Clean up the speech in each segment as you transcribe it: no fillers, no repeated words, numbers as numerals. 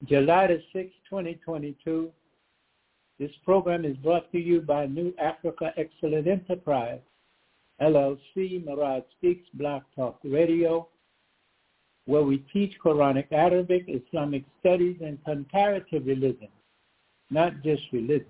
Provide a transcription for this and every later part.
July the 6th, 2022. This program is brought to you by New Africa Excellent Enterprise, LLC, Mirage Speaks, Blog Talk Radio, where we teach Quranic, Arabic, Islamic studies, and comparative religion, not just religion.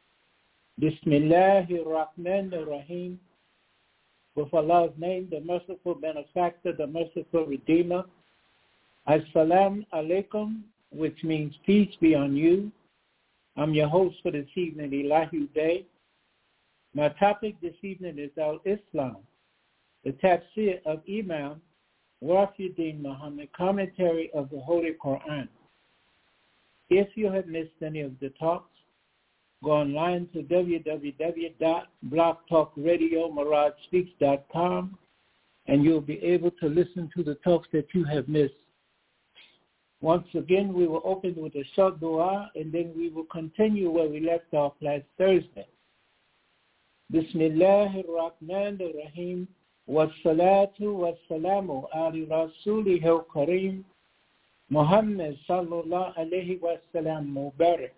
Bismillahirrahmanirrahim. With Allah's name, the merciful benefactor, the merciful redeemer. Assalamu alaikum, which means peace be on you. I'm your host for this evening, Elahi Day. My topic this evening is Al-Islam, the tafsir of Imam Wafiuddin Muhammad, commentary of the Holy Quran. If you have missed any of the talks, go online to www.blogtalkradiomiragespeaks.com and you'll be able to listen to the talks that you have missed. Once again, we will open with a short dua, and then we will continue where we left off last Thursday. Bismillahirrahmanirrahim. Wassalatu wassalamu ala rasulih al-kareem. Muhammad sallallahu alayhi wa sallam mubarak.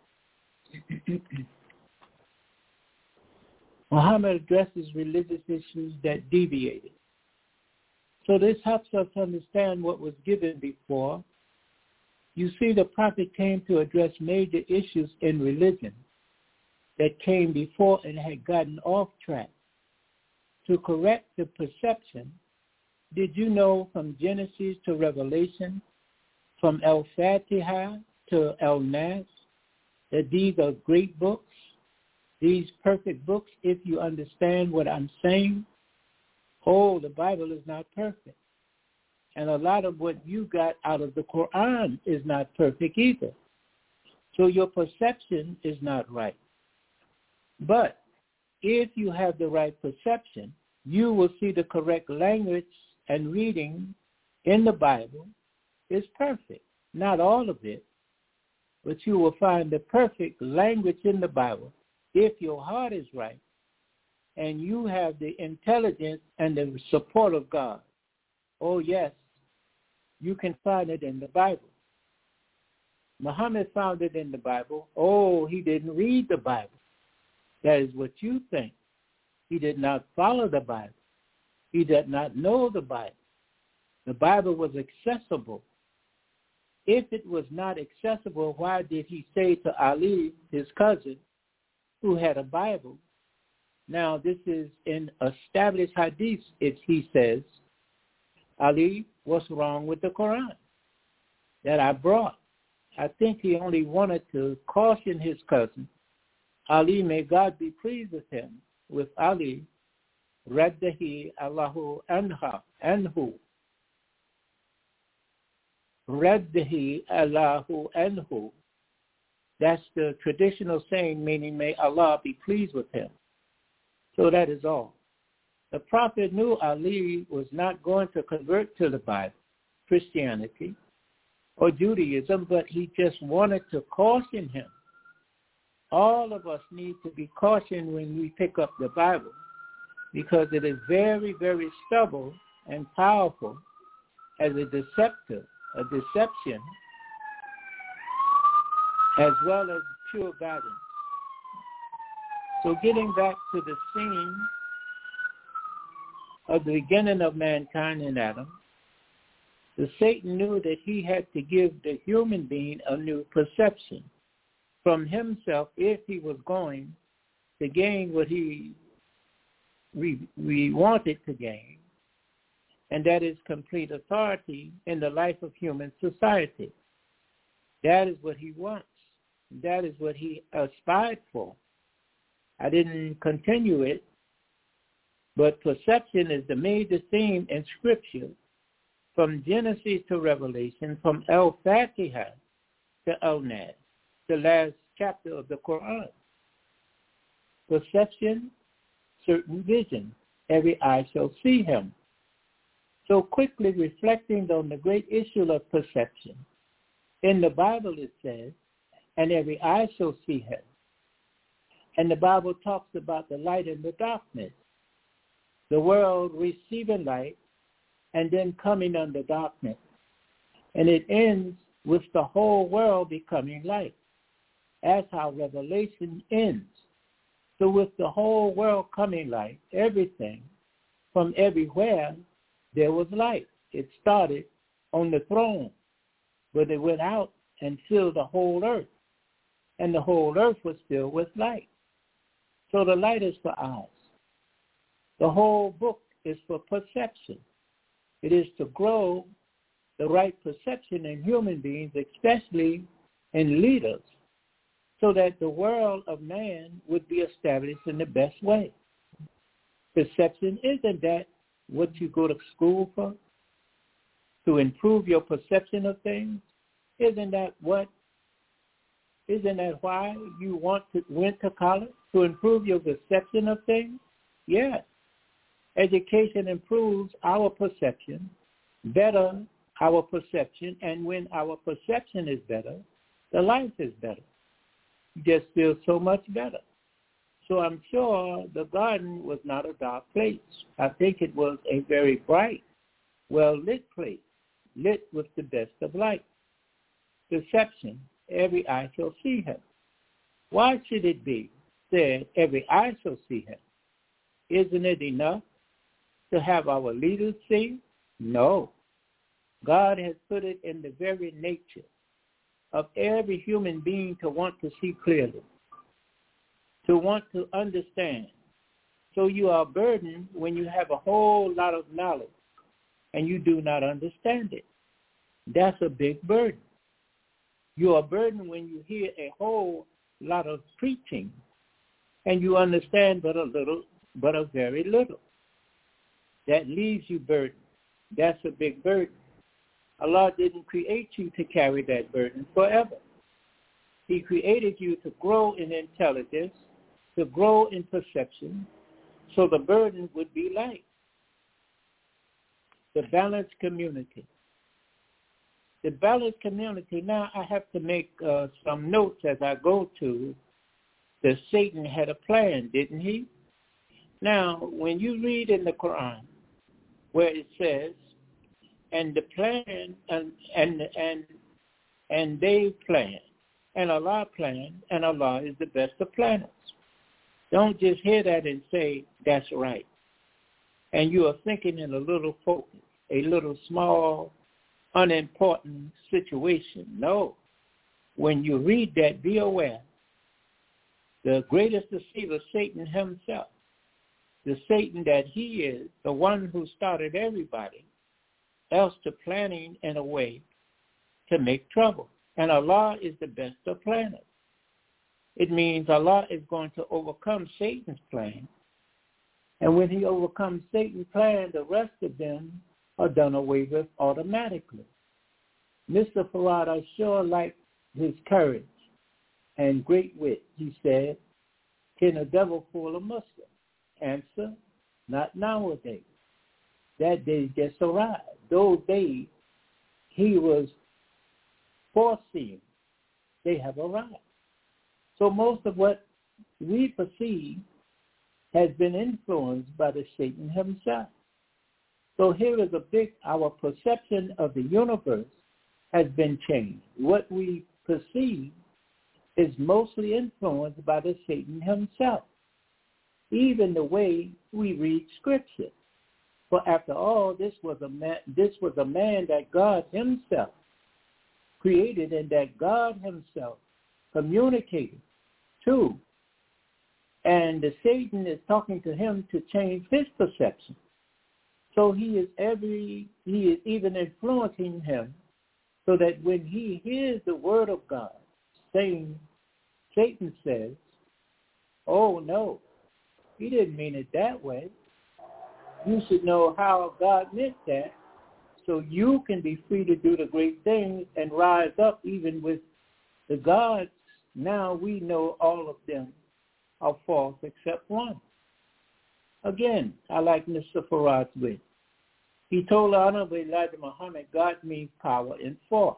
Muhammad addresses religious issues that deviated. So this helps us understand what was given before. You see, the prophet came to address major issues in religion that came before and had gotten off track. To correct the perception, did you know from Genesis to Revelation, from Al-Fatiha to Al-Nas, that these are great books, these perfect books, if you understand what I'm saying? Oh, the Bible is not perfect. And a lot of what you got out of the Quran is not perfect either. So your perception is not right. But if you have the right perception, you will see the correct language and reading in the Bible is perfect. Not all of it, but you will find the perfect language in the Bible if your heart is right and you have the intelligence and the support of God. Oh, yes, you can find it in the Bible. Muhammad found it in the Bible. Oh, he didn't read the Bible. That is what you think. He did not follow the Bible. He did not know the Bible. The Bible was accessible. If it was not accessible, why did he say to Ali, his cousin, who had a Bible? Now, this is in established hadith. He says, Ali, what's wrong with the Quran that I brought? I think he only wanted to caution his cousin. Ali, may God be pleased with him, with Ali, raddahi Allahu anhu. Raddahi Allahu anhu. That's the traditional saying, meaning may Allah be pleased with him. So that is all. The prophet knew Ali was not going to convert to the Bible, Christianity, or Judaism, but he just wanted to caution him. All of us need to be cautioned when we pick up the Bible because it is very, very stubborn and powerful as a deception, as well as pure guidance. So getting back to the scene of the beginning of mankind in Adam, Satan knew that he had to give the human being a new perception from himself if he was going to gain what we wanted to gain, and that is complete authority in the life of human society. That is what he wants. That is what he aspired for. I didn't continue it, but perception is the major theme in Scripture from Genesis to Revelation, from Al-Fatiha to Al-Nas, the last chapter of the Quran. Perception, certain vision. Every eye shall see him. So quickly reflecting on the great issue of perception. In the Bible it says, and every eye shall see him. And the Bible talks about the light and the darkness. The world receiving light and then coming under darkness. And it ends with the whole world becoming light. That's how Revelation ends. So with the whole world coming light, everything from everywhere, there was light. It started on the throne, but it went out and filled the whole earth. And the whole earth was filled with light. So the light is for eyes. The whole book is for perception. It is to grow the right perception in human beings, especially in leaders, so that the world of man would be established in the best way. Perception, isn't that what you go to school for? To improve your perception of things? Isn't that why you went to college? To improve your perception of things? Yes. Education improves our perception, better our perception, and when our perception is better, the life is better. You just feel so much better. So I'm sure the garden was not a dark place. I think it was a very bright, well-lit place, lit with the best of light. Perception, every eye shall see him. Why should it be said every eye shall see him? Isn't it enough to have our leaders see? No. God has put it in the very nature of every human being to want to see clearly, to want to understand. So you are burdened when you have a whole lot of knowledge and you do not understand it. That's a big burden. You are burdened when you hear a whole lot of preaching and you understand but a very little. That leaves you burdened. That's a big burden. Allah didn't create you to carry that burden forever. He created you to grow in intelligence, to grow in perception, so the burden would be light. The balanced community. The balanced community, now I have to make some notes as I go to that Satan had a plan, didn't he? Now, when you read in the Quran where it says, and the plan and they plan, and Allah planned, and Allah is the best of planners. Don't just hear that and say, that's right. And you are thinking in a little focus, a little small, unimportant situation. No. When you read that, be aware. The greatest deceiver, Satan himself, the Satan that he is, the one who started everybody, else to planning in a way to make trouble. And Allah is the best of planners. It means Allah is going to overcome Satan's plan. And when he overcomes Satan's plan, the rest of them are done away with automatically. Mr. Farad, I sure like his courage and great wit. He said, can a devil fool a Muslim? Answer, not nowadays. That day just arrived. Those days he was foreseeing, they have arrived. So most of what we perceive has been influenced by the Satan himself. So here is our perception of the universe has been changed. What we perceive is mostly influenced by the Satan himself. Even the way we read Scripture. For after all, this was a man that God himself created and that God himself communicated to. And the Satan is talking to him to change his perception. So he is even influencing him so that when he hears the word of God saying, Satan says, oh no, he didn't mean it that way. You should know how God meant that so you can be free to do the great things and rise up even with the gods. Now we know all of them are false except one. Again, I like Mr. Farad's wit. He told Honorable Elijah Muhammad, God means power and force.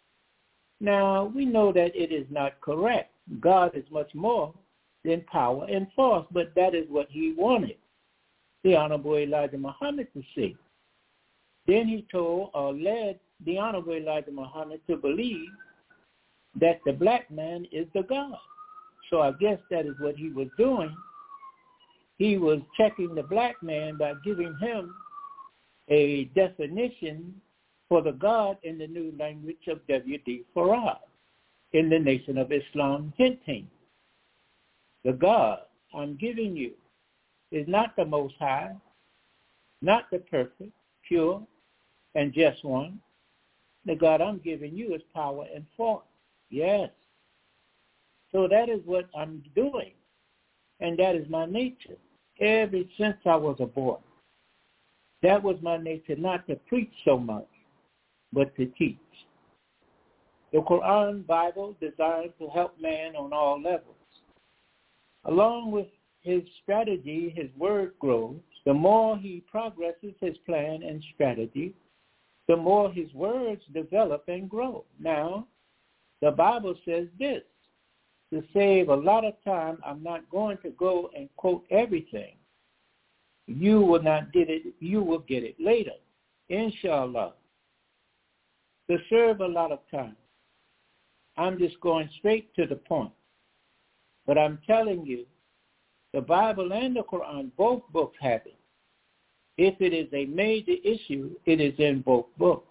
Now, we know that it is not correct. God is much more than power and force, but that is what he wanted the Honorable Elijah Muhammad to see. Then he told or led the Honorable Elijah Muhammad to believe that the black man is the God. So I guess that is what he was doing. He was checking the black man by giving him a definition for the God in the new language of W.D. Farad in the Nation of Islam, hinting the God I'm giving you is not the Most High, not the perfect, pure, and just one. The God I'm giving you is power and force. Yes. So that is what I'm doing, and that is my nature. Ever since I was a boy, that was my nature, not to preach so much, but to teach. The Quran Bible designed to help man on all levels. Along with his strategy, his word grows. The more he progresses his plan and strategy, the more his words develop and grow. Now, the Bible says this. To save a lot of time, I'm not going to go and quote everything. You will not get it. You will get it later, inshallah. To serve a lot of time, I'm just going straight to the point. But I'm telling you, the Bible and the Quran, both books have it. If it is a major issue, it is in both books.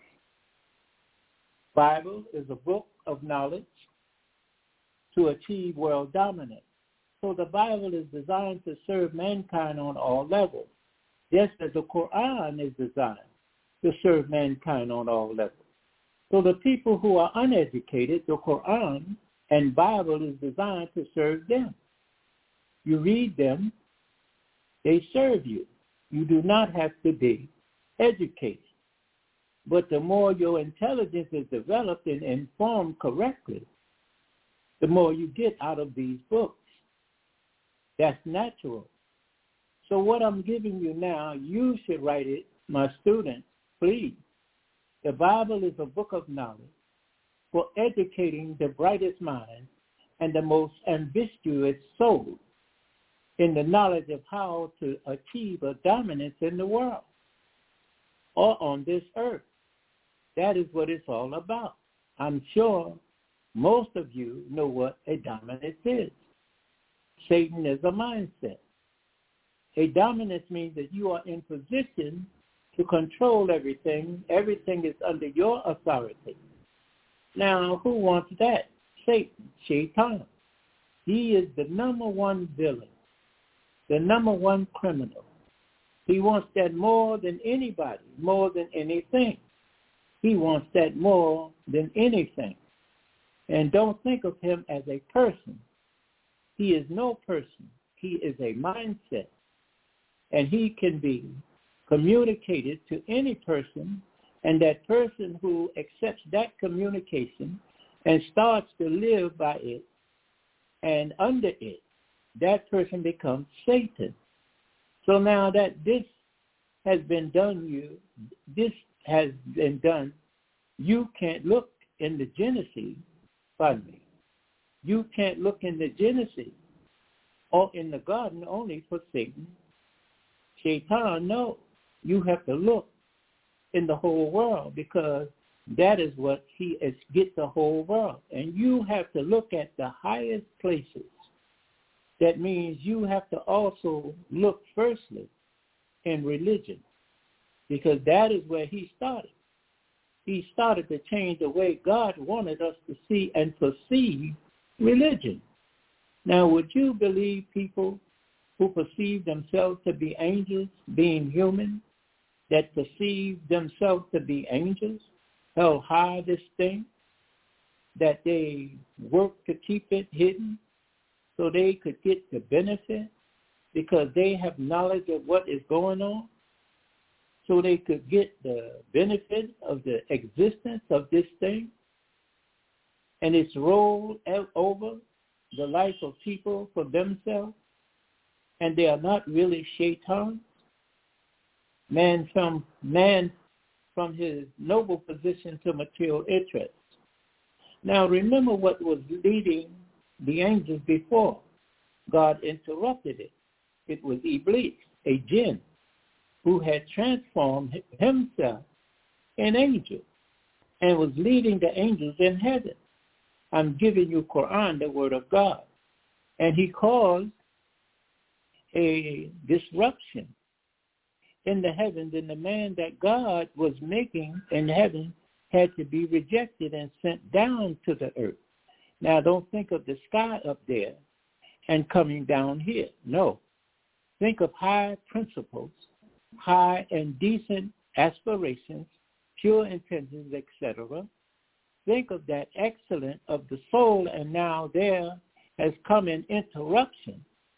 Bible is a book of knowledge to achieve world dominance. So the Bible is designed to serve mankind on all levels, just as the Quran is designed to serve mankind on all levels. So the people who are uneducated, the Quran and Bible is designed to serve them. You read them, they serve you. You do not have to be educated. But the more your intelligence is developed and informed correctly, the more you get out of these books. That's natural. So what I'm giving you now, you should write it, my students, please. The Bible is a book of knowledge for educating the brightest minds and the most ambitious souls in the knowledge of how to achieve a dominance in the world or on this earth. That is what it's all about. I'm sure most of you know what a dominance is. Satan is a mindset. A dominance means that you are in position to control everything. Everything is under your authority. Now, who wants that? Satan, Shaitan. He is the number one villain, the number one criminal. He wants that more than anybody, more than anything. He wants that more than anything. And don't think of him as a person. He is no person. He is a mindset. And he can be communicated to any person, and that person who accepts that communication and starts to live by it and under it, that person becomes Satan. So now that this has been done, you can't look in the Genesis, pardon me, you can't look in the Genesis or in the garden only for Satan. Shaitan, no. You have to look in the whole world, because that is what he is, get the whole world. And you have to look at the highest places. That means you have to also look firstly in religion, because that is where he started. He started to change the way God wanted us to see and perceive religion. Now, would you believe people who perceive themselves to be angels, being human, that perceive themselves to be angels, held high this thing, that they work to keep it hidden so they could get the benefit because they have knowledge of what is going on, so they could get the benefit of the existence of this thing, and it's rolled over the life of people for themselves, and they are not really shaitans. Man from his noble position to material interests. Now remember what was leading the angels before. God interrupted it. It was Iblis, a jinn, who had transformed himself an angel. and was leading the angels in heaven. I'm giving you Quran, the word of God. And he caused a disruption in the heavens, and the man that God was making in heaven had to be rejected and sent down to the earth. Now, don't think of the sky up there and coming down here. No. Think of high principles, high and decent aspirations, pure intentions, etc. Think of that excellence of the soul, and now there has come an interruption,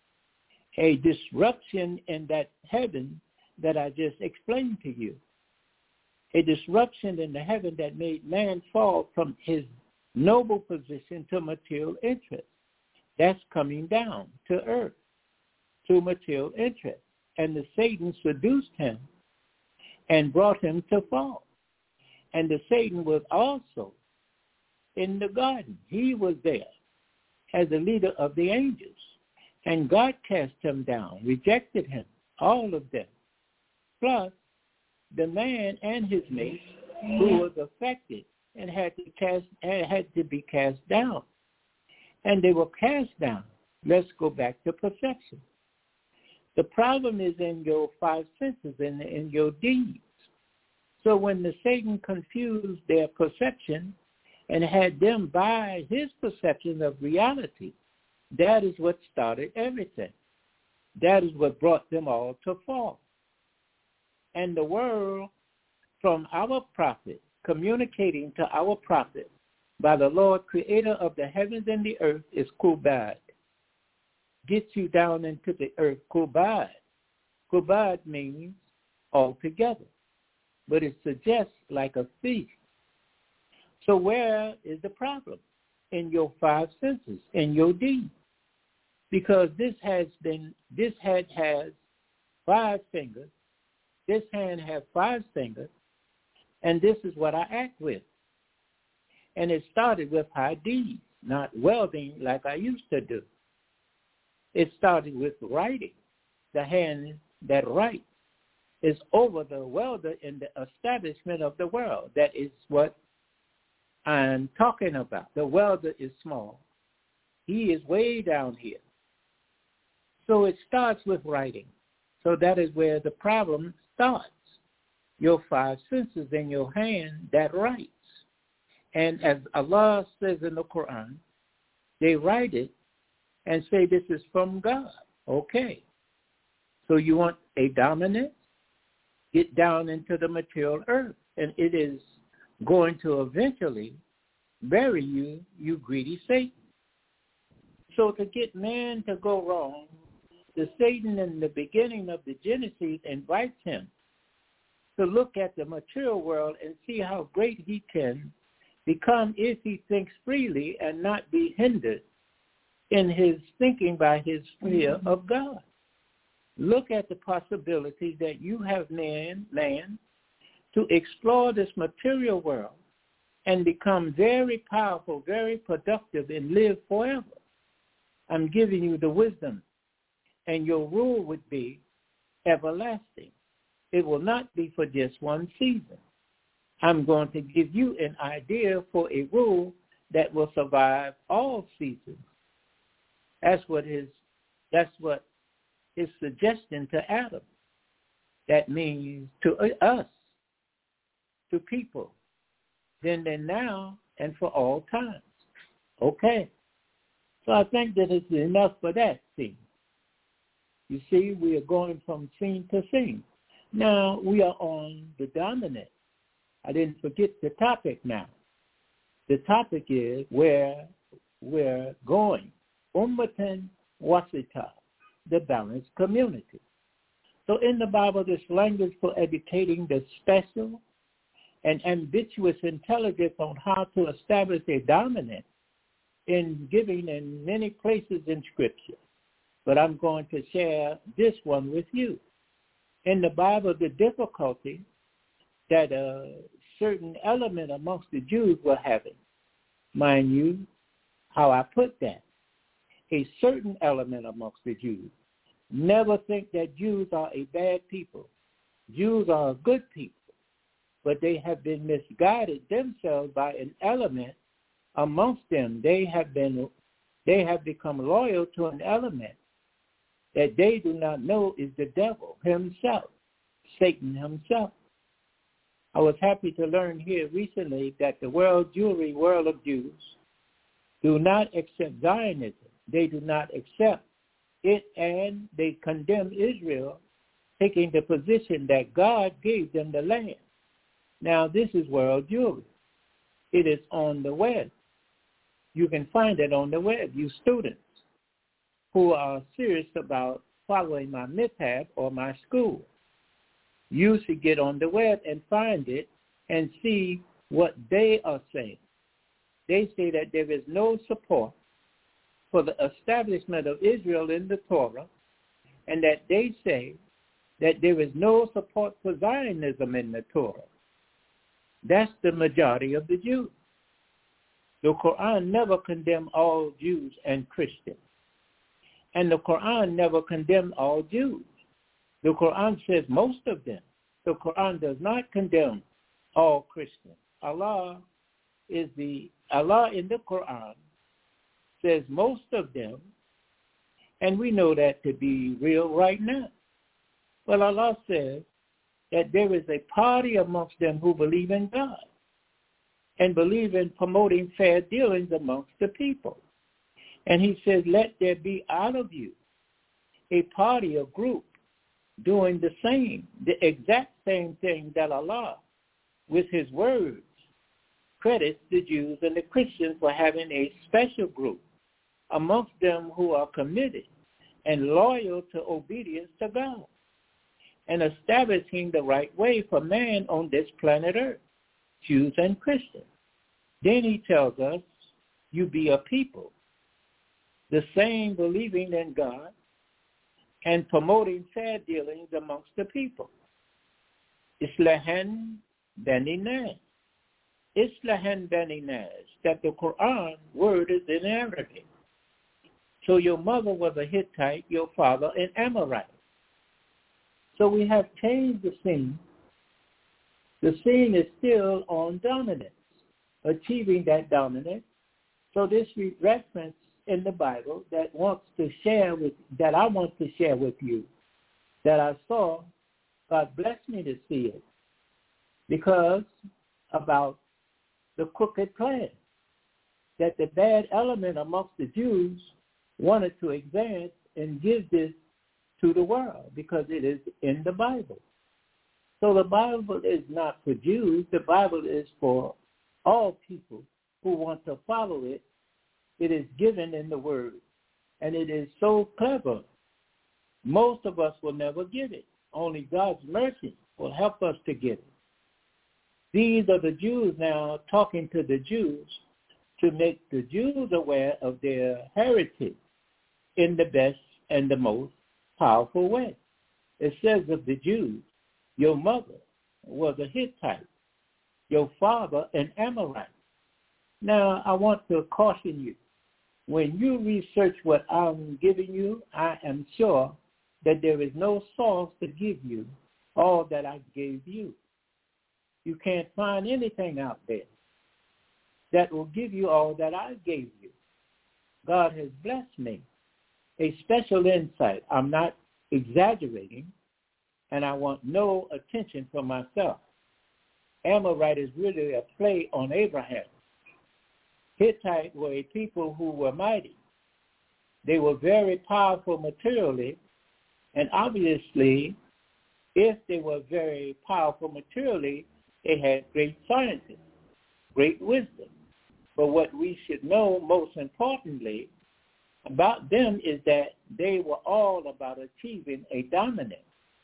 a disruption in that heaven that I just explained to you. A disruption in the heaven that made man fall from his noble position to material interest. That's coming down to earth, to material interest. And the Satan seduced him and brought him to fall. And the Satan was also in the garden. He was there as the leader of the angels. And God cast him down, rejected him, all of them. Plus, the man and his mate who was affected and had to be cast down. And they were cast down. Let's go back to perception. The problem is in your five senses, in your deeds. So when the Satan confused their perception and had them buy his perception of reality, that is what started everything. That is what brought them all to fall. And the world, from our prophet, communicating to our prophet by the Lord, creator of the heavens and the earth, is Kubad. Get you down into the earth, Kubad. Kubad means altogether, but it suggests like a thief. So where is the problem? In your five senses, in your deeds. Because this hand has 5 fingers, this hand has 5 fingers, and this is what I act with. And it started with high deeds, not welding like I used to do. It started with writing. The hand that writes is over the welder in the establishment of the world. That is what I'm talking about. The welder is small. He is way down here. So it starts with writing. So that is where the problem starts. Your 5 senses in your hand that writes. And as Allah says in the Quran, they write it and say this is from God. Okay. So you want a dominance? Get down into the material earth. And it is going to eventually bury you, you greedy Satan. So to get man to go wrong, the Satan in the beginning of the Genesis invites him to look at the material world and see how great he can become if he thinks freely and not be hindered in his thinking by his fear of God. Look at the possibility that you have man, to explore this material world and become very powerful, very productive, and live forever. I'm giving you the wisdom, and your rule would be everlasting. It will not be for just one season. I'm going to give you an idea for a rule that will survive all seasons. That's what his suggestion to Adam. That means to us, to people, then and now and for all times. Okay. So I think that it's enough for that scene. You see, we are going from scene to scene. Now we are on the dominant. I didn't forget the topic now. The topic is where we're going. Ummatan wasita, the balanced community. So in the Bible, this language for educating the special and ambiguous intelligence on how to establish a dominant in giving in many places in Scripture. But I'm going to share this one with you. In the Bible, the difficulty that a certain element amongst the Jews were having, mind you, how I put that, a certain element amongst the Jews. Never think that Jews are a bad people. Jews are a good people. but they have been misguided themselves by an element amongst them. They have become loyal to an element that they do not know is the devil himself, Satan himself. I was happy to learn here recently that the world of Jews do not accept Zionism. They do not accept it, and they condemn Israel, taking the position that God gave them the land. Now, this is world Jewry. It is on the web. You can find it on the web, you students who are serious about following my mithap or my school. You should get on the web and find it and see what they are saying. They say that there is no support for the establishment of Israel in the Torah, and that they say that there is no support for Zionism in the Torah. That's the majority of the Jews. The Quran never condemned all Jews and Christians. And the Quran never condemned all Jews. The Quran says most of them. The Quran does not condemn all Christians. Allah in the Quran says most of them, and we know that to be real right now. Well, Allah says that there is a party amongst them who believe in God and believe in promoting fair dealings amongst the people. And he says, let there be out of you a party, a group, doing the exact same thing that Allah, with his words, credits the Jews and the Christians for having a special group amongst them who are committed and loyal to obedience to God and establishing the right way for man on this planet Earth, Jews and Christians. Then he tells us, you be a people, the same believing in God and promoting fair dealings amongst the people. Islahan Bani Nas. Islahan Bani Nas, that the Quran word is in Arabic. So your mother was a Hittite, your father an Amorite. So we have changed the scene. The scene is still on dominance, achieving that dominance. So this reference in the Bible that I want to share with you, that I saw, God blessed me to see it, because about the crooked plan that the bad element amongst the Jews wanted to advance and give this to the world because it is in the Bible. So the Bible is not for Jews. The Bible is for all people who want to follow it. It is given in the Word, and it is so clever. Most of us will never get it. Only God's mercy will help us to get it. These are the Jews now talking to the Jews to make the Jews aware of their heritage in the best and the most powerful way. It says of the Jews, your mother was a Hittite, your father an Amorite. Now, I want to caution you. When you research what I'm giving you, I am sure that there is no source to give you all that I gave you. You can't find anything out there that will give you all that I gave you. God has blessed me. A special insight. I'm not exaggerating, and I want no attention for myself. Amorite is really a play on Abraham. Hittite were a people who were mighty. They were very powerful materially, and obviously, if they were very powerful materially, they had great sciences, great wisdom. But what we should know most importantly about them is that they were all about achieving a dominance.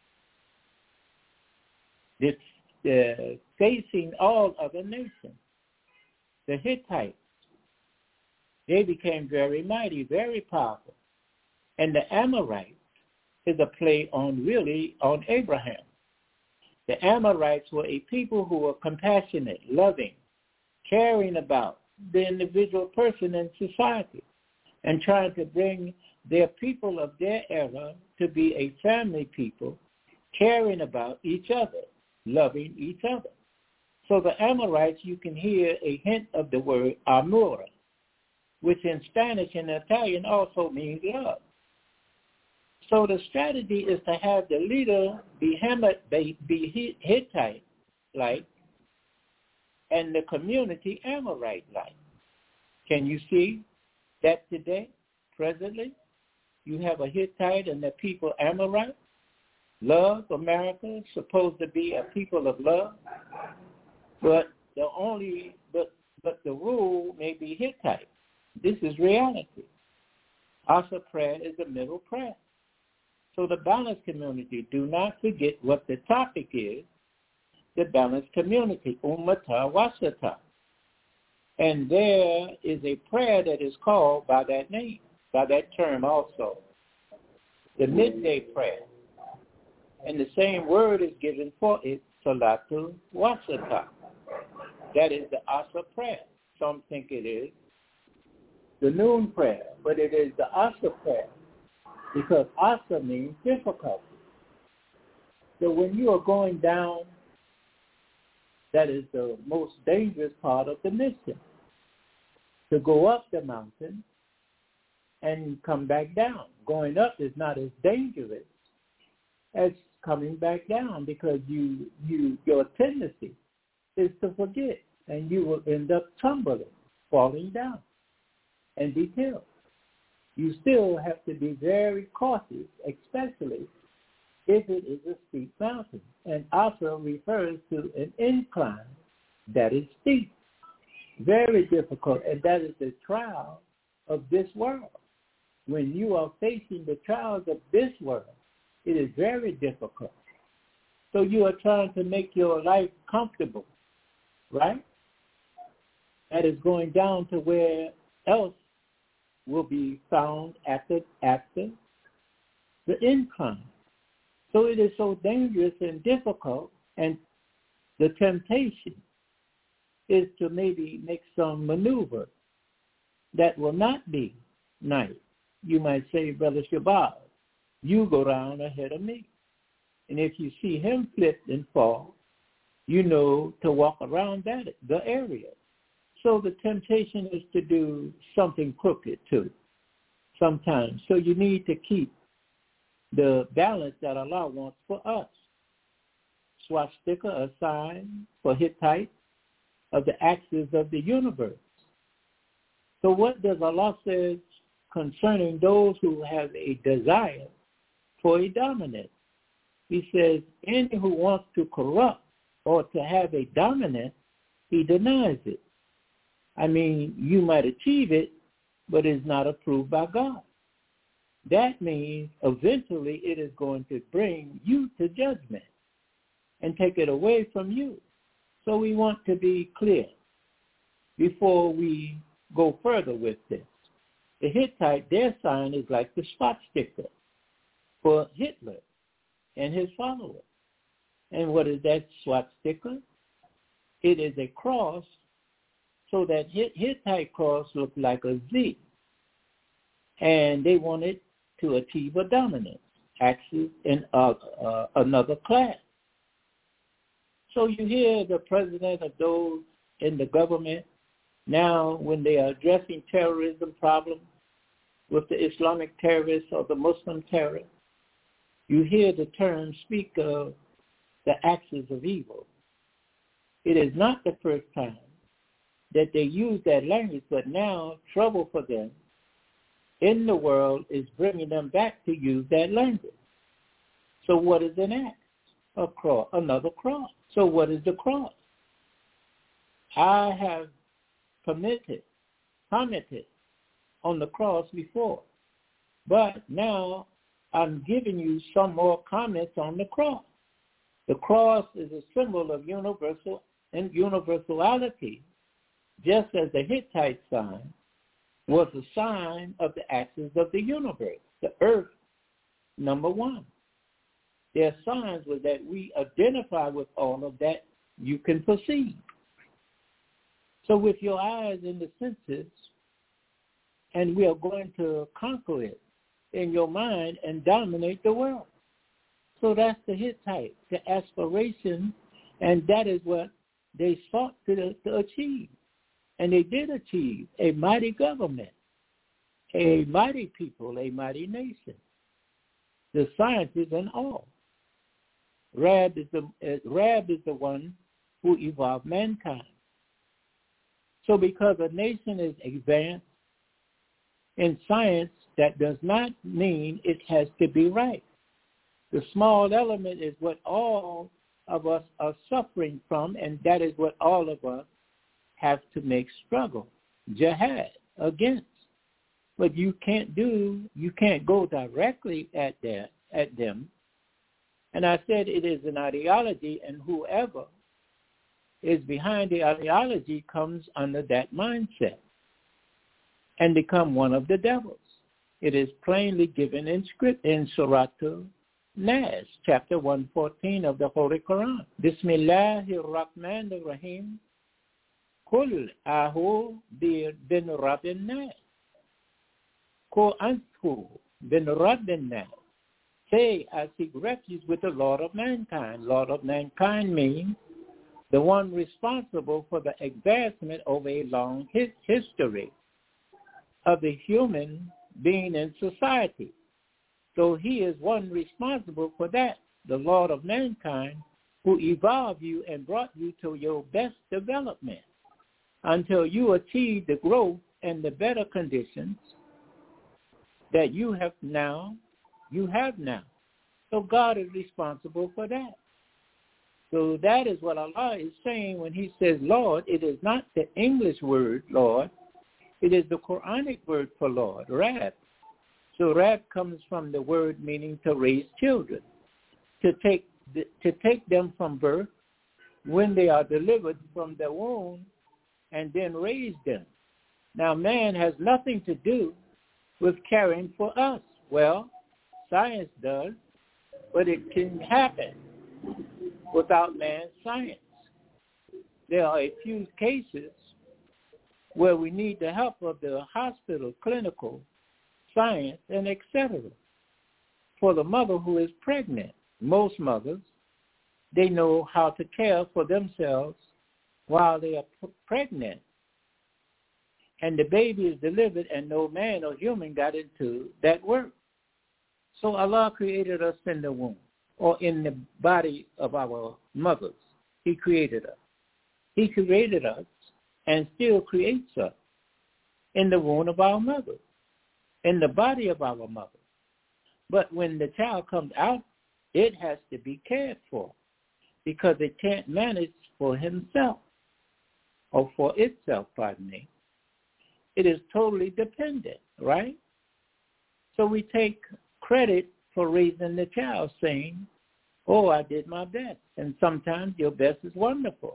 Facing all other nations. The Hittites, they became very mighty, very powerful. And the Amorites is a play on Abraham. The Amorites were a people who were compassionate, loving, caring about the individual person in society, and trying to bring their people of their era to be a family people, caring about each other, loving each other. So the Amorites, you can hear a hint of the word amor, which in Spanish and Italian also means love. So the strategy is to have the leader be Hittite-like and the community Amorite-like. Can you see that today, presently? You have a Hittite and the people Amorite. Love, America, supposed to be a people of love. But the rule may be Hittite. This is reality. Asa prayer is a middle prayer. So the balanced community, do not forget what the topic is, the balanced community, Ummata Wasata. And there is a prayer that is called by that name, by that term also, the midday prayer. And the same word is given for it, Salatu Wasata. That is the Asa prayer. Some think it is the noon prayer, but it is the Asa prayer because Asa means difficulty. So when you are going down, that is the most dangerous part of the mission, to go up the mountain and come back down. Going up is not as dangerous as coming back down because your tendency is to forget, and you will end up tumbling, falling down, and be killed. You still have to be very cautious, especially if it is a steep mountain. And Asa refers to an incline that is steep, very difficult, and that is the trial of this world. When you are facing the trials of this world, it is very difficult. So you are trying to make your life comfortable, right? That is going down to where else will be found after the incline. So it is so dangerous and difficult, and the temptation is to maybe make some maneuver that will not be nice. You might say, Brother Shabazz, you go down ahead of me. And if you see him flip and fall, you know to walk around the area. So the temptation is to do something crooked too, sometimes. So you need to keep the balance that Allah wants for us. Swastika, a sign for Hittite of the axis of the universe. So what does Allah say concerning those who have a desire for a dominant? He says, any who wants to corrupt or to have a dominant, he denies it. I mean, you might achieve it, but it's not approved by God. That means eventually it is going to bring you to judgment and take it away from you. So we want to be clear before we go further with this. The Hittite, their sign is like the spot sticker for Hitler and his followers. And what is that spot sticker? It is a cross, so that Hittite cross looked like a Z. And they wanted to achieve a dominance, axis in another class. So you hear the president of those in the government now when they are addressing terrorism problems with the Islamic terrorists or the Muslim terrorists, you hear the term speak of the axis of evil. It is not the first time that they use that language, but now trouble for them in the world is bringing them back to use that language. So what is an axe? A cross, another cross. So what is the cross? I have commented on the cross before, but now I'm giving you some more comments on the cross. The cross is a symbol of universal and universality, just as the Hittite sign was a sign of the axis of the universe, the earth, number one. Their signs was that we identify with all of that you can perceive. So with your eyes and the senses, and we are going to conquer it in your mind and dominate the world. So that's the Hittite, the aspiration, and that is what they sought to achieve. And they did achieve a mighty government, a mighty people, a mighty nation. The sciences and all. Rab is the one who evolved mankind. So because a nation is advanced in science, that does not mean it has to be right. The small element is what all of us are suffering from, and that is what all of us have to make struggle, jihad, against. But you can't go directly at them. And I said it is an ideology, and whoever is behind the ideology comes under that mindset and become one of the devils. It is plainly given in script in Surah Nas, chapter 114 of the Holy Quran. Bismillahir Rahmanir Rahim. Qul a'udhu bin Rabbin Nas. Qul anfu bin Rabbin Nas. Say, I seek refuge with the Lord of mankind. Lord of mankind means the one responsible for the advancement over a long history of the human being in society. So he is one responsible for that, the Lord of mankind, who evolved you and brought you to your best development until you achieve the growth and the better conditions that you have now. So God is responsible for that. So that is what Allah is saying when he says Lord. It is not the English word Lord. It is the Quranic word for Lord, Rab. So Rab comes from the word meaning to raise children, to take them from birth when they are delivered from the womb and then raise them. Now man has nothing to do with caring for us. Well, science does, but it can happen without man's science. There are a few cases where we need the help of the hospital, clinical, science, and etc. For the mother who is pregnant, most mothers, they know how to care for themselves while they are pregnant. And the baby is delivered and no man or human got into that work. So Allah created us in the womb or in the body of our mothers. He created us. He created us and still creates us in the womb of our mother, in the body of our mother. But when the child comes out, it has to be cared for because it can't manage for himself or for itself, pardon me. It is totally dependent, right? So we take credit for raising the child saying, oh, I did my best. And sometimes your best is wonderful.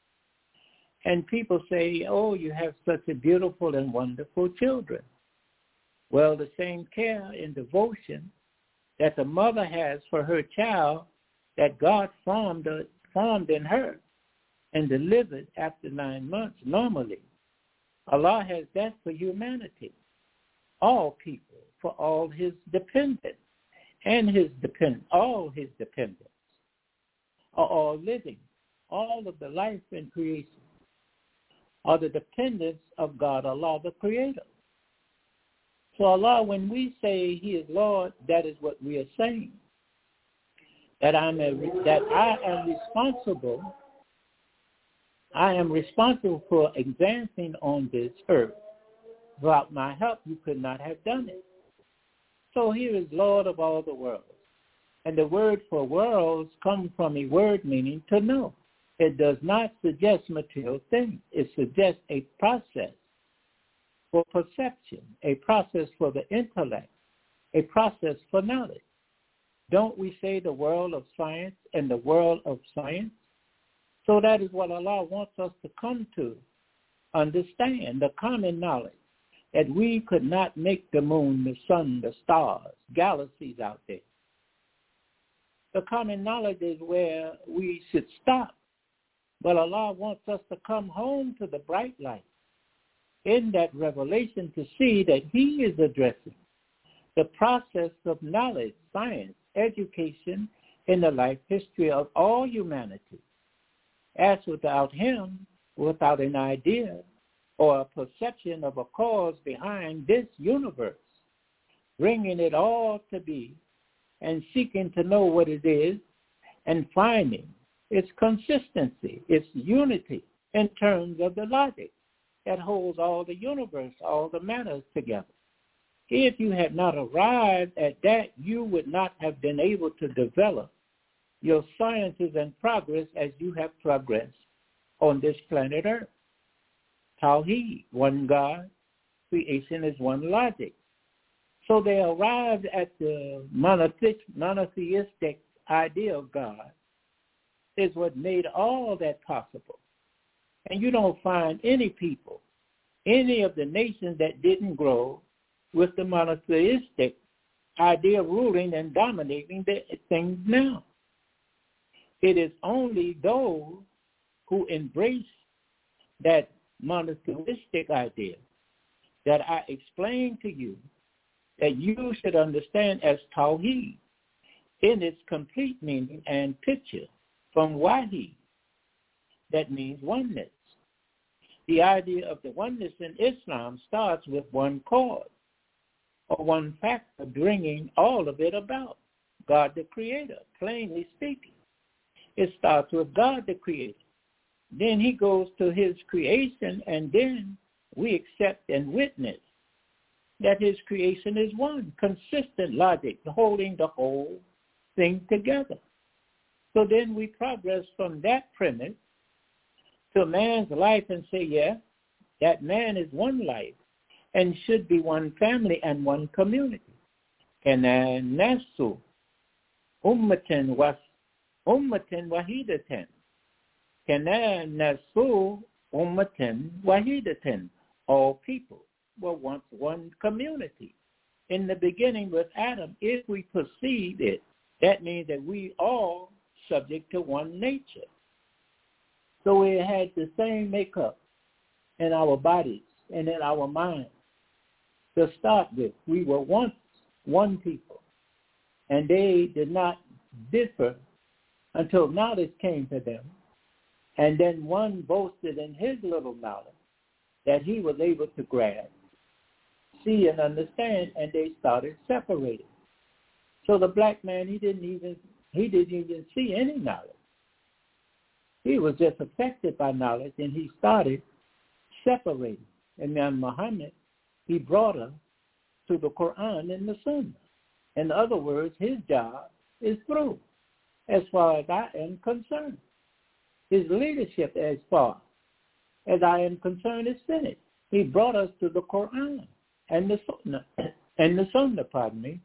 And people say, oh, you have such a beautiful and wonderful children. Well, the same care and devotion that the mother has for her child that God formed in her and delivered after 9 months normally. Allah has that for humanity, all people, for all his dependents and all his dependents are all living. All of the life in creation are the dependents of God, Allah, the Creator. So Allah, when we say he is Lord, that is what we are saying. That I am responsible for advancing on this earth. Without my help, you could not have done it. So here is Lord of all the worlds. And the word for worlds comes from a word meaning to know. It does not suggest material things. It suggests a process for perception, a process for the intellect, a process for knowledge. Don't we say the world of science and the world of science? So that is what Allah wants us to come to understand, the common knowledge, that we could not make the moon, the sun, the stars, galaxies out there. The common knowledge is where we should stop. But Allah wants us to come home to the bright light in that revelation to see that he is addressing the process of knowledge, science, education in the life history of all humanity. As without him, without an idea or a perception of a cause behind this universe, bringing it all to be and seeking to know what it is and finding its consistency, its unity in terms of the logic that holds all the universe, all the matters together. If you had not arrived at that, you would not have been able to develop your sciences and progress as you have progressed on this planet Earth. Tawheed, one God, creation is one logic. So they arrived at the monotheistic idea of God is what made all that possible. And you don't find any people, any of the nations that didn't grow with the monotheistic idea ruling and dominating the things now. It is only those who embrace that monotheistic idea that I explained to you that you should understand as Tawheed in its complete meaning and picture from Wahid. That means oneness. The idea of the oneness in Islam starts with one cause or one factor bringing all of it about, God the Creator, plainly speaking. It starts with God the Creator. Then he goes to his creation, and then we accept and witness that his creation is one, consistent logic, holding the whole thing together. So then we progress from that premise to man's life and say, yeah, that man is one life and should be one family and one community. Kana nasu ummatan wahidatan. Kana nasu ummatan wahidatan. All people were once one community. In the beginning with Adam, if we perceive it, that means that we all subject to one nature. So we had the same makeup in our bodies and in our minds. To start with, we were once one people, and they did not differ until knowledge came to them. And then one boasted in his little knowledge that he was able to grasp, see, and understand, and they started separating. So the black man, he didn't even see any knowledge. He was just affected by knowledge, and he started separating. And then Muhammad, he brought us to the Quran and the Sunnah. In other words, his job is through, as far as I am concerned. His leadership, as far as I am concerned, is finished. He brought us to the Quran and the Sunnah, pardon me.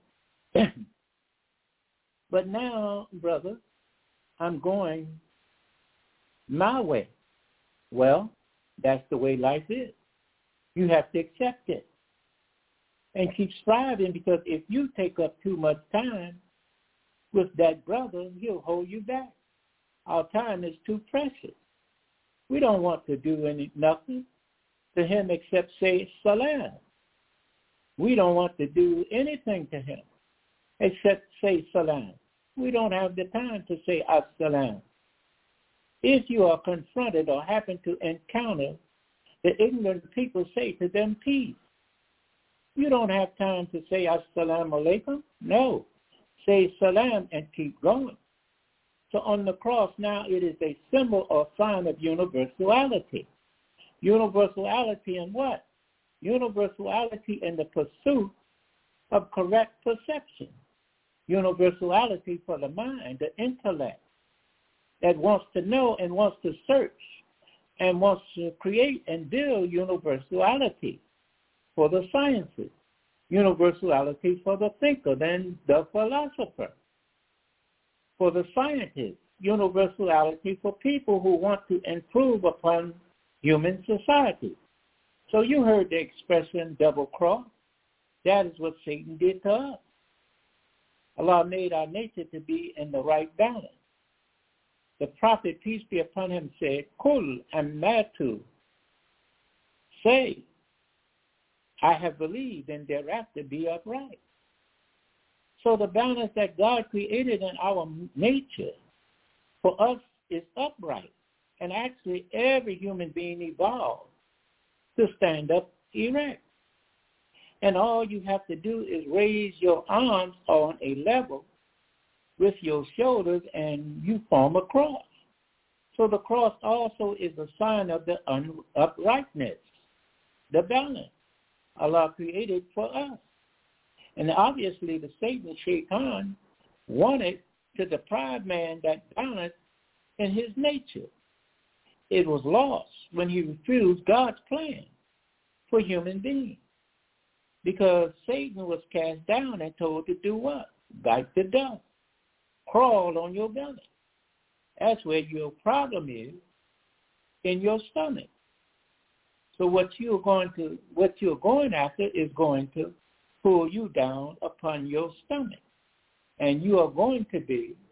But now, brother, I'm going my way. Well, that's the way life is. You have to accept it and keep striving, because if you take up too much time with that brother, he'll hold you back. Our time is too precious. We don't want to do nothing to him except say salam. We don't want to do anything to him except say salam. We don't have the time to say as-salam. If you are confronted or happen to encounter the ignorant people, say to them peace. You don't have time to say as-salamu alaykum. No. Say salam and keep going. So on the cross now it is a symbol or sign of universality. Universality in what? Universality in the pursuit of correct perception. Universality for the mind, the intellect, that wants to know and wants to search and wants to create and build universality for the sciences, universality for the thinker, then the philosopher, for the scientist, universality for people who want to improve upon human society. So you heard the expression double cross. That is what Satan did to us. Allah made our nature to be in the right balance. The Prophet, peace be upon him, said, Kul amatu. Say, I have believed, and thereafter be upright. So the balance that God created in our nature for us is upright. And actually, every human being evolved to stand up erect. And all you have to do is raise your arms on a level with your shoulders, and you form a cross. So the cross also is a sign of the uprightness, the balance Allah created for us. And obviously the Satan, Shaitan, wanted to deprive man that balance in his nature. It was lost when he refused God's plan for human beings. Because Satan was cast down and told to do what? Bite the dust. Crawl on your belly. That's where your problem is, in your stomach. So what you're going after is going to pull you down upon your stomach. And you're going to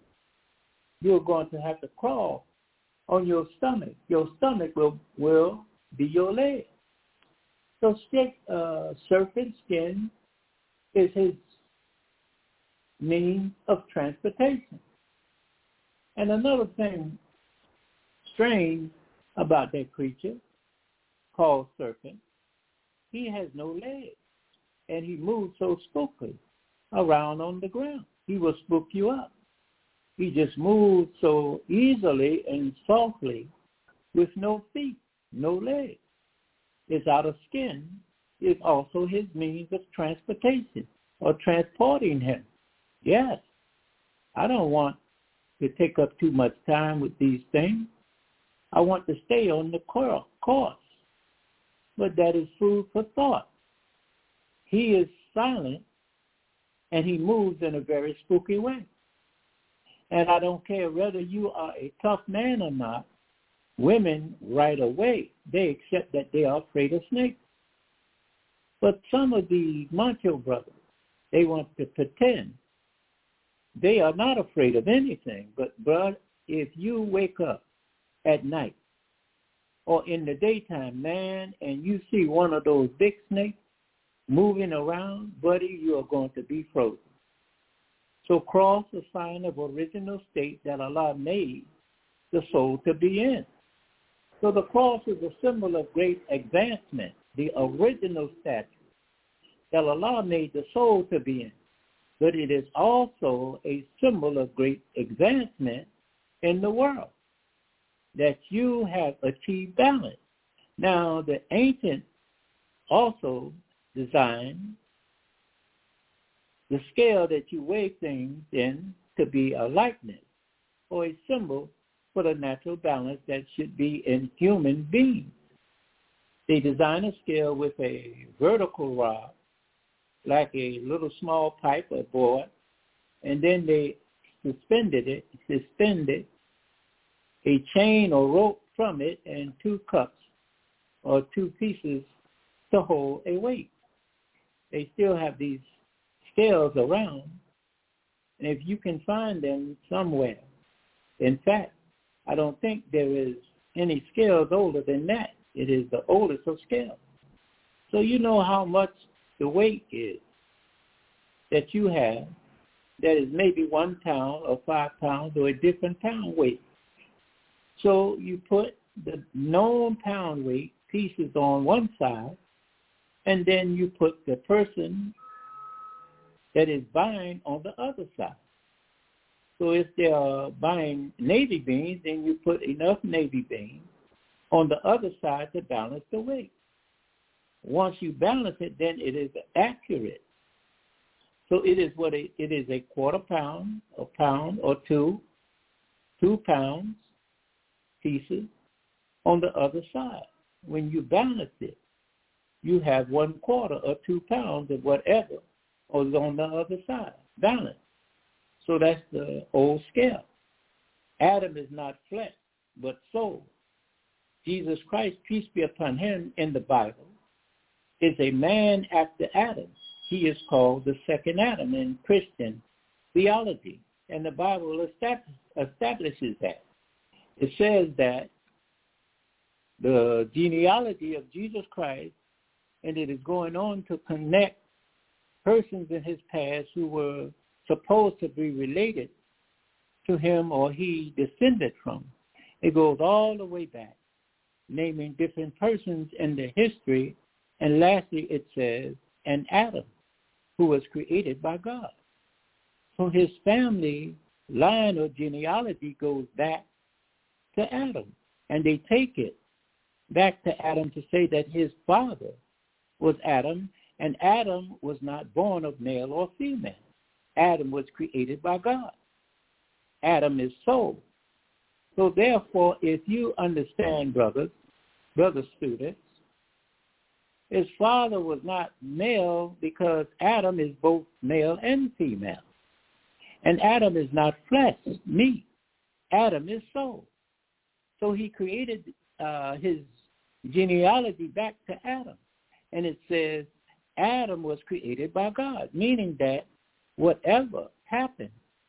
have to crawl on your stomach. Your stomach will be your leg. So serpent skin is his means of transportation. And another thing strange about that creature called serpent, he has no legs, and he moves so spookily around on the ground. He will spook you up. He just moves so easily and softly with no feet, no legs. His outer skin is also his means of transportation or transporting him. Yes, I don't want to take up too much time with these things. I want to stay on the course. But that is food for thought. He is silent, and he moves in a very spooky way. And I don't care whether you are a tough man or not, women right away, they accept that they are afraid of snakes. But some of the macho brothers, they want to pretend they are not afraid of anything. But, brother, if you wake up at night or in the daytime, man, and you see one of those big snakes moving around, buddy, you are going to be frozen. So cross a sign of original state that Allah made the soul to be in. So the cross is a symbol of great advancement, the original statue that Allah made the soul to be in. But it is also a symbol of great advancement in the world, that you have achieved balance. Now, the ancients also designed the scale that you weigh things in to be a likeness or a symbol for the natural balance that should be in human beings. They designed a scale with a vertical rod, like a little small pipe or board, and then they suspended a chain or rope from it and two cups or two pieces to hold a weight. They still have these scales around, and if you can find them somewhere, in fact, I don't think there is any scales older than that. It is the oldest of scales. So you know how much the weight is that you have that is maybe 1 pound or 5 pounds or a different pound weight. So you put the known pound weight pieces on one side, and then you put the person that is buying on the other side. So if they are buying navy beans, then you put enough navy beans on the other side to balance the weight. Once you balance it, then it is accurate. So it is it is a quarter pound, a pound or 2 pounds pieces on the other side. When you balance it, you have 1/4 or 2 pounds of whatever is on the other side, balance. So that's the old scale. Adam is not flesh, but soul. Jesus Christ, peace be upon him, in the Bible, is a man after Adam. He is called the second Adam in Christian theology, and the Bible establishes that. It says that the genealogy of Jesus Christ, and it is going on to connect persons in his past who were supposed to be related to him or he descended from. It goes all the way back, naming different persons in the history. And lastly, it says, and Adam, who was created by God. So his family line or genealogy goes back to Adam. And they take it back to Adam to say that his father was Adam, and Adam was not born of male or female. Adam was created by God. Adam is soul. So therefore, if you understand, brother students, his father was not male because Adam is both male and female. And Adam is not flesh, meat. Adam is soul. So he created his genealogy back to Adam. And it says Adam was created by God, meaning that whatever happened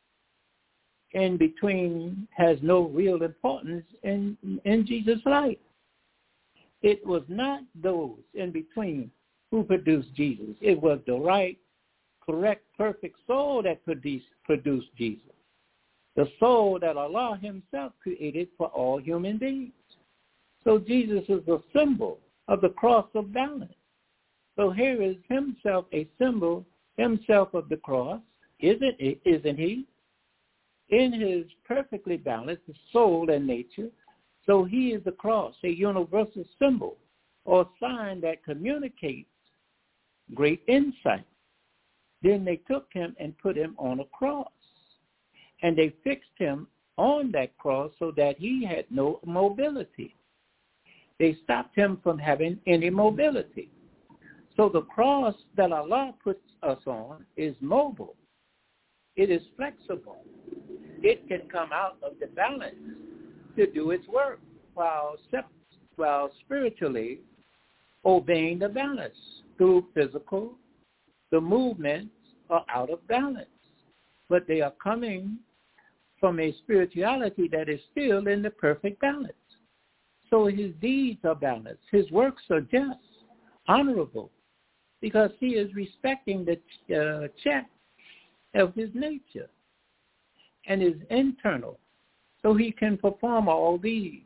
in between has no real importance in Jesus' life. It was not those in between who produced Jesus. It was the right, correct, perfect soul that produced Jesus. The soul that Allah himself created for all human beings. So Jesus is a symbol of the cross of balance. So here is himself a symbol, himself of the cross, isn't he? In his perfectly balanced soul and nature. So he is the cross, a universal symbol or sign that communicates great insight. Then they took him and put him on a cross. And they fixed him on that cross so that he had no mobility. They stopped him from having any mobility. So the cross that Allah puts us on is mobile. It is flexible. It can come out of the balance to do its work while spiritually obeying the balance. Through physical, the movements are out of balance, but they are coming from a spirituality that is still in the perfect balance. So his deeds are balanced. His works are just, honorable, because he is respecting the check of his nature and is internal. So he can perform all of these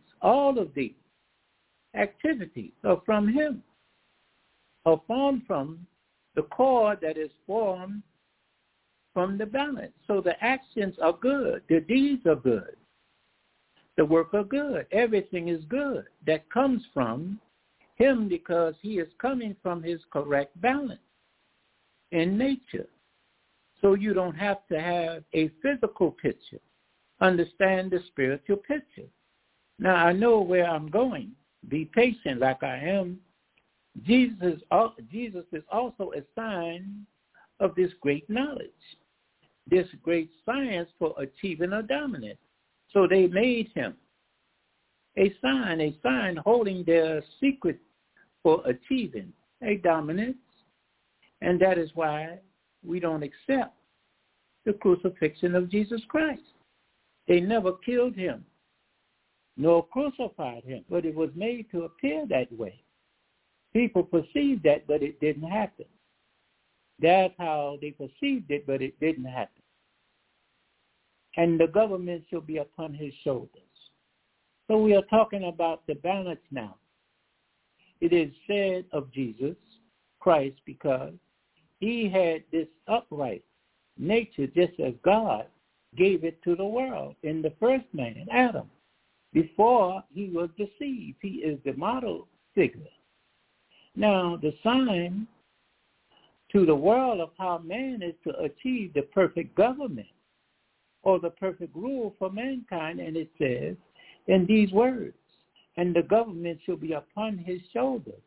activities are from him, are formed from the cord that is formed from the balance. So the actions are good. The deeds are good. The work are good. Everything is good that comes from him because he is coming from his correct balance in nature. So you don't have to have a physical picture. Understand the spiritual picture. Now, I know where I'm going. Be patient like I am. Jesus is also a sign of this great knowledge, this great science for achieving a dominance. So they made him a sign holding their secret for achieving a dominance. And that is why we don't accept the crucifixion of Jesus Christ. They never killed him, nor crucified him, but it was made to appear that way. People perceived that, but it didn't happen. That's how they perceived it, but it didn't happen. And the government shall be upon his shoulders. So we are talking about the balance now. It is said of Jesus Christ because he had this upright nature just as God gave it to the world in the first man, Adam, before he was deceived. He is the model figure. Now, the sign to the world of how man is to achieve the perfect government or the perfect rule for mankind, and it says in these words, and the government shall be upon his shoulders.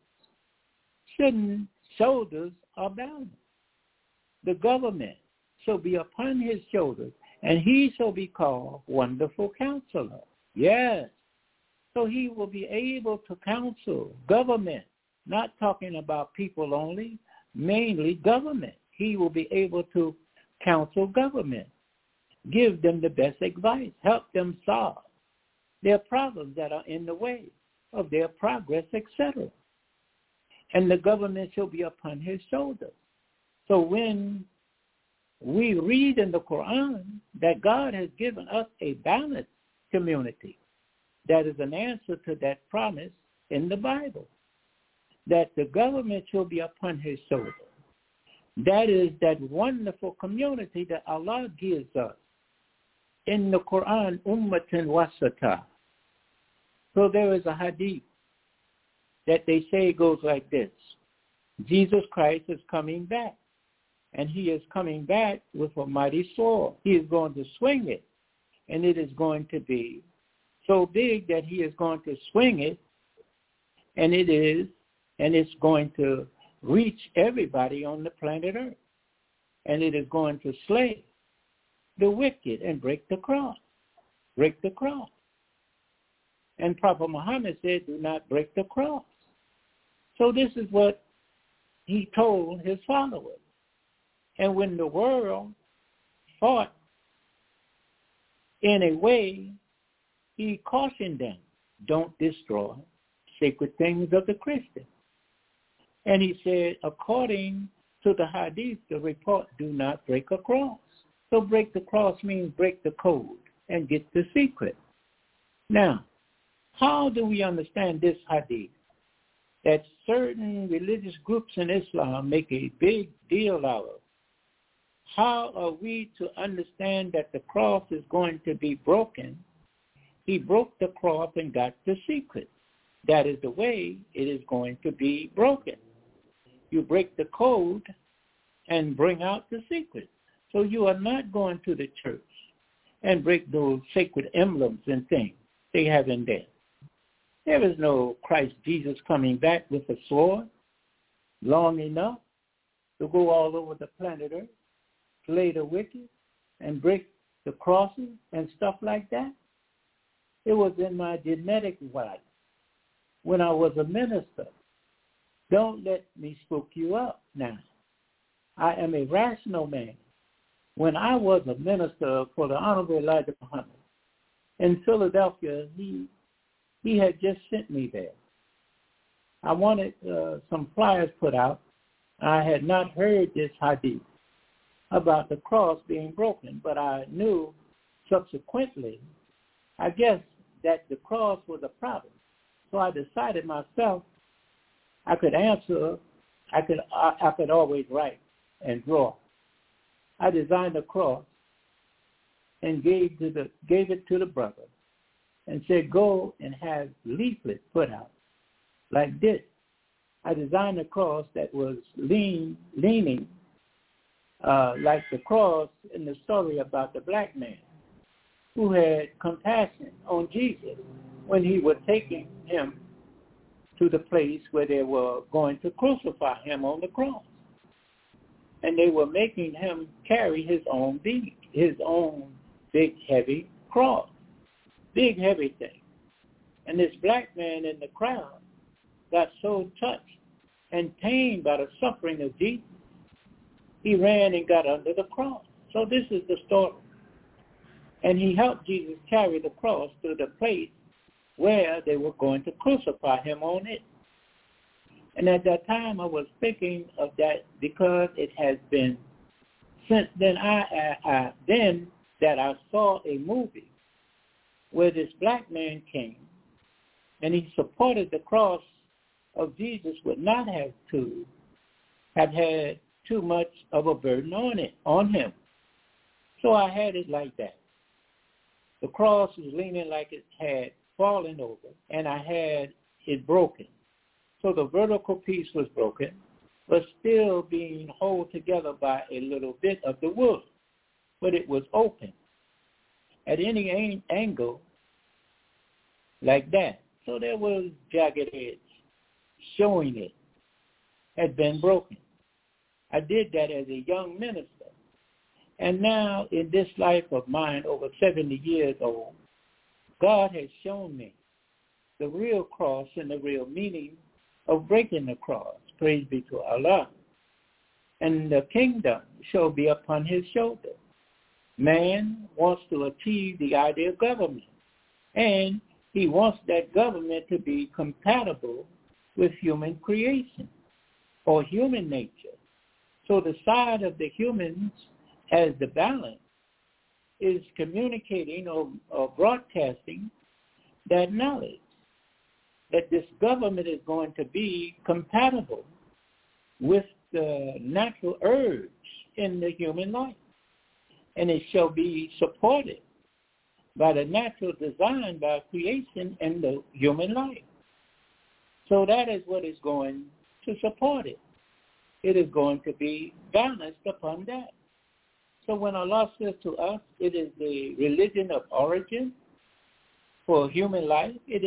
Shoulders are balanced. The government shall be upon his shoulders, and he shall be called Wonderful Counselor. Yes. So he will be able to counsel government, not talking about people only, mainly government. He will be able to counsel government, give them the best advice, help them solve their problems that are in the way of their progress, etc. And the government shall be upon his shoulders. So when we read in the Quran that God has given us a balanced community, that is an answer to that promise in the Bible, that the government shall be upon his shoulder. That is that wonderful community that Allah gives us in the Quran, Ummatan Wasata. So there is a hadith that they say goes like this. Jesus Christ is coming back, and he is coming back with a mighty sword. He is going to swing it, and it is going to be so big that he is going to swing it, and it's going to reach everybody on the planet Earth, and it is going to slay the wicked and break the cross. Break the cross. And Prophet Muhammad said, do not break the cross. So this is what he told his followers. And when the world fought in a way, he cautioned them, don't destroy sacred things of the Christians. And he said, according to the hadith, the report, do not break a cross. So break the cross means break the code and get the secret. Now, how do we understand this hadith? That certain religious groups in Islam make a big deal out of. How are we to understand that the cross is going to be broken? He broke the cross and got the secret. That is the way it is going to be broken. You break the code and bring out the secret. So you are not going to the church and break those sacred emblems and things they have in there. There is no Christ Jesus coming back with a sword long enough to go all over the planet Earth, slay the wicked, and break the crosses and stuff like that. It was in my genetic life when I was a minister. Don't let me spook you up now. I am a rational man. When I was a minister for the Honorable Elijah Muhammad in Philadelphia, he had just sent me there. I wanted some flyers put out. I had not heard this hadith about the cross being broken, but I knew subsequently, I guess, that the cross was a problem. So I decided myself I could answer, I could always write and draw. I designed a cross and gave it to the brother and said, go and have leaflets put out like this. I designed a cross that was leaning like the cross in the story about the black man who had compassion on Jesus when he was taking him to the place where they were going to crucify him on the cross. And they were making him carry his own big heavy cross, big heavy thing. And this black man in the crowd got so touched and pained by the suffering of Jesus, he ran and got under the cross. So this is the story. And he helped Jesus carry the cross to the place where they were going to crucify him on it. And at that time, I was thinking of that because it has been since then that I saw a movie where this black man came and he supported the cross of Jesus would not have to have had too much of a burden on him. So I had it like that. The cross was leaning like it had fallen over, and I had it broken. So the vertical piece was broken, but still being held together by a little bit of the wood. But it was open at any angle like that. So there was jagged edge showing it had been broken. I did that as a young minister. And now in this life of mine, over 70 years old, God has shown me the real cross and the real meaning of breaking the cross. Praise be to Allah. And the kingdom shall be upon his shoulder. Man wants to achieve the ideal government, and he wants that government to be compatible with human creation or human nature. So the side of the humans as the balance is communicating or broadcasting that knowledge, that this government is going to be compatible with the natural urge in the human life. And it shall be supported by the natural design, by creation in the human life. So that is what is going to support it. It is going to be balanced upon that. So when Allah says to us, it is the religion of origin for human life, it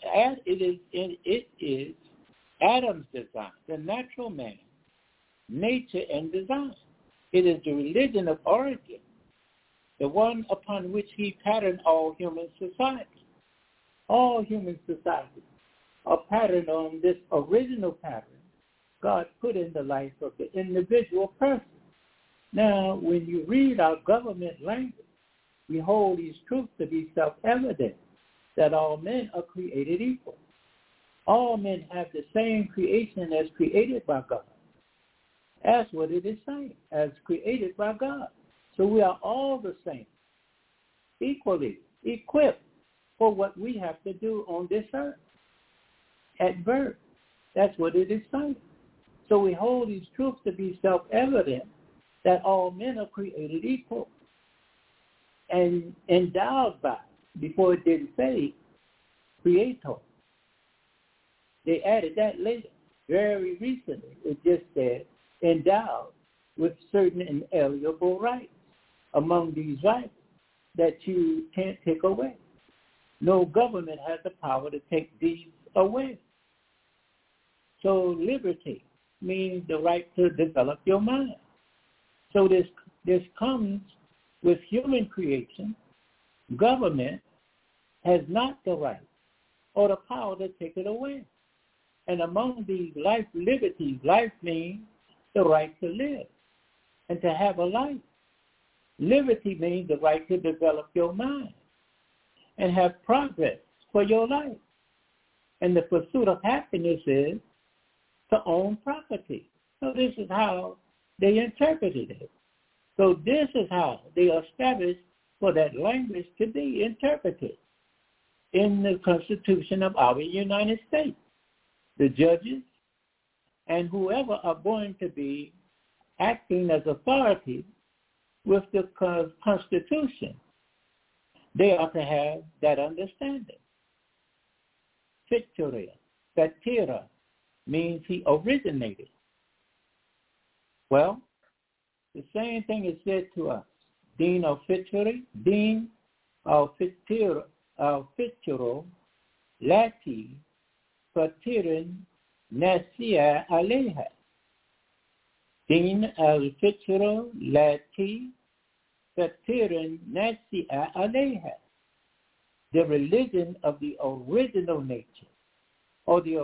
is Adam's design, the natural man, nature and design. It is the religion of origin, the one upon which he patterned all human society. All human societies are patterned on this original pattern God put in the life of the individual person. Now, when you read our government language, we hold these truths to be self-evident, that all men are created equal. All men have the same creation as created by God. That's what it is saying, as created by God. So we are all the same, equally equipped for what we have to do on this earth at birth. That's what it is saying. So we hold these truths to be self-evident, that all men are created equal and endowed by, before it didn't say creator. They added that later. Very recently, it just said endowed with certain inalienable rights. Among these rights that you can't take away. No government has the power to take these away. So liberty means the right to develop your mind. So this comes with human creation. Government has not the right or the power to take it away. And among these life liberties, life means the right to live and to have a life. Liberty means the right to develop your mind and have progress for your life. And the pursuit of happiness is to own property. So this is how they interpreted it. So this is how they established for that language to be interpreted in the Constitution of our United States. The judges and whoever are going to be acting as authority with the Constitution, they are to have that understanding. Fatira means he originated. Well, the same thing is said to us. Deen of Fitri, Deen of Fitiro, Lati, Fatirin, Nasia Aleha. Din al-Fitro Lati Fatirin Nasia Aleha. The religion of the original nature, or the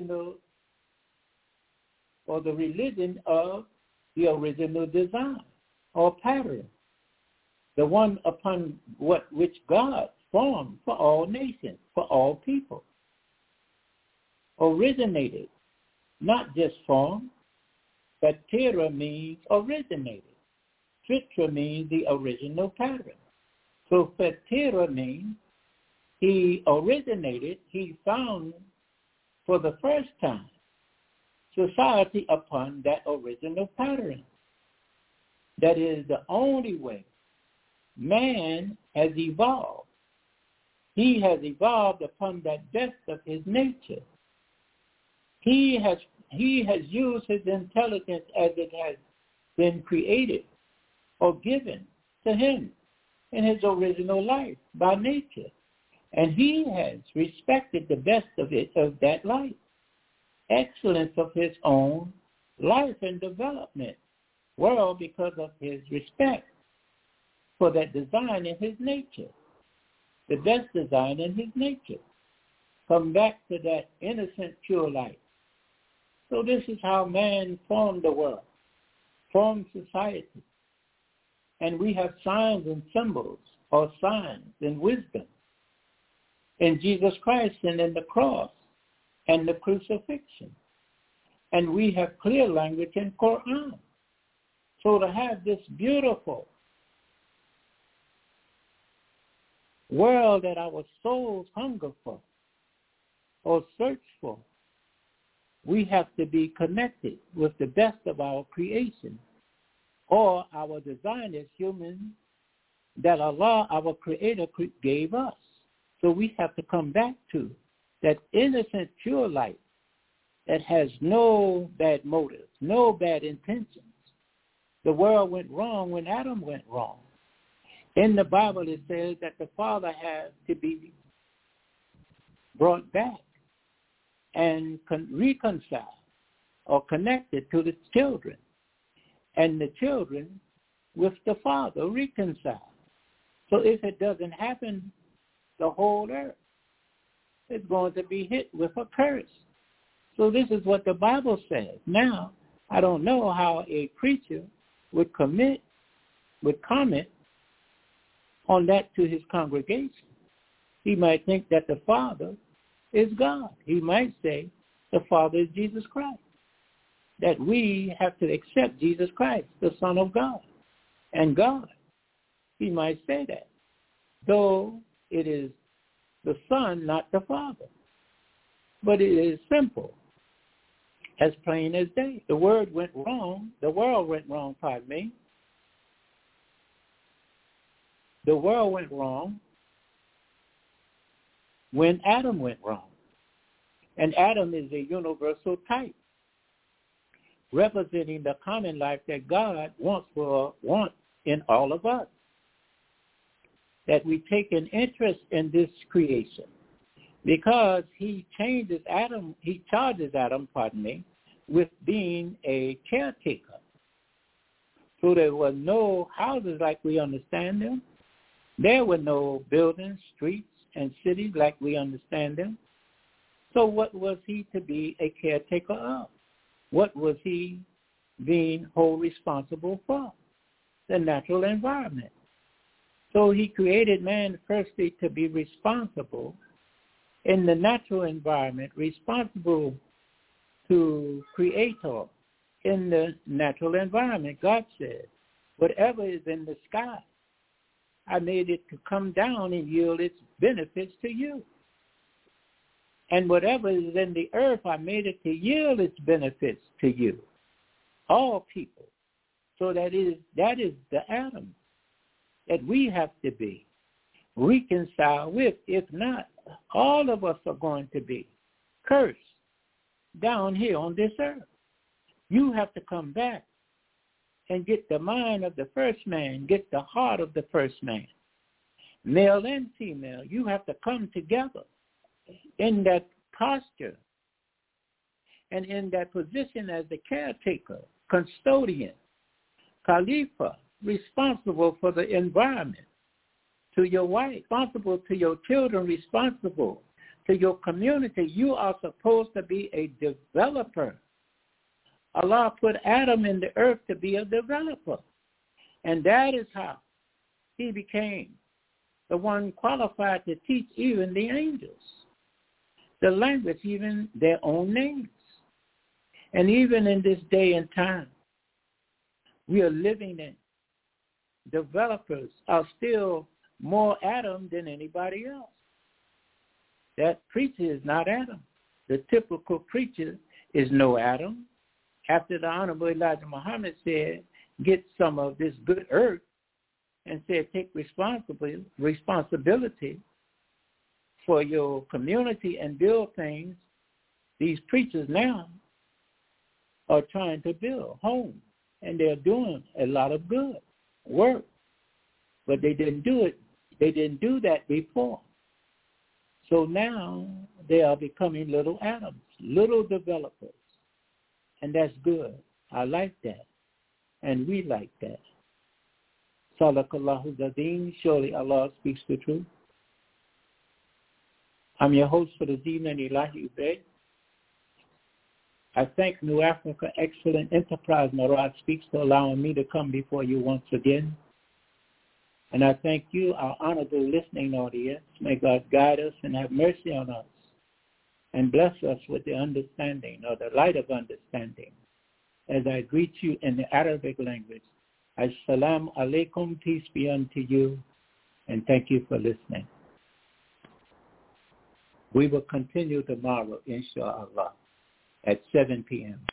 religion of the original design or pattern, the one upon which God formed for all nations, for all people. Originated, not just formed. Fatira means originated. Fitra means the original pattern. So Fatira means he originated, he found for the first time society upon that original pattern. That is the only way man has evolved. He has evolved upon that best of his nature. He has used his intelligence as it has been created or given to him in his original life by nature. And he has respected the best of it, of that life, excellence of his own life and development, well, because of his respect for that design in his nature, the best design in his nature. Come back to that innocent, pure life. So this is how man formed the world, formed society. And we have signs and symbols, or signs and wisdom, in Jesus Christ and in the cross and the crucifixion. And we have clear language in Quran. So to have this beautiful world that our souls hunger for or search for. We have to be connected with the best of our creation, or our design as humans that Allah, our Creator, gave us. So we have to come back to that innocent, pure light that has no bad motives, no bad intentions. The world went wrong when Adam went wrong. In the Bible it says that the father has to be brought back and reconciled or connected to the children, and the children with the father reconciled. So if it doesn't happen, the whole earth is going to be hit with a curse. So this is what the Bible says. Now, I don't know how a preacher would comment on that to his congregation. He might think that the Father is God. He might say the Father is Jesus Christ, that we have to accept Jesus Christ, the Son of God, and God. He might say that, though it is the Son, not the Father. But it is simple, as plain as day. The world went wrong, The world went wrong when Adam went wrong. And Adam is a universal type, representing the common life that God wants in all of us. That we take an interest in this creation, because he charges Adam, with being a caretaker. So there were no houses like we understand them. There were no buildings, streets, and cities like we understand them. So what was he to be a caretaker of? What was he being wholly responsible for? The natural environment. So he created man firstly to be responsible in the natural environment, responsible to Creator in the natural environment. God said, whatever is in the sky, I made it to come down and yield its benefits to you. And whatever is in the earth, I made it to yield its benefits to you, all people. So that is the Adam that we have to be reconciled with. If not, all of us are going to be cursed down here on this earth. You have to come back and get the mind of the first man, get the heart of the first man. Male and female, you have to come together in that posture and in that position as the caretaker, custodian, Khalifa, responsible for the environment, to your wife, responsible to your children, responsible to your community. You are supposed to be a developer. Allah put Adam in the earth to be a developer. And that is how he became the one qualified to teach even the angels the language, even their own names. And even in this day and time we are living in, developers are still more Adam than anybody else. That preacher is not Adam. The typical preacher is no Adam. After the Honorable Elijah Muhammad said, get some of this good earth, and said, take responsibility for your community and build things, these preachers now are trying to build homes, and they're doing a lot of good work. But they didn't do it. They didn't do that before. So now they are becoming little Adams, little developers. And that's good. I like that. And we like that. Sadaqallahu Azim. Surely Allah speaks the truth. I'm your host for this evening, Elahi Ubay. I thank New Africa Excellent Enterprise, Murad Speaks, for allowing me to come before you once again. And I thank you, our honorable listening audience. May God guide us and have mercy on us and bless us with the understanding, or the light of understanding, as I greet you in the Arabic language. Assalamu alaikum, peace be unto you, and thank you for listening. We will continue tomorrow, inshallah, at 7 p.m.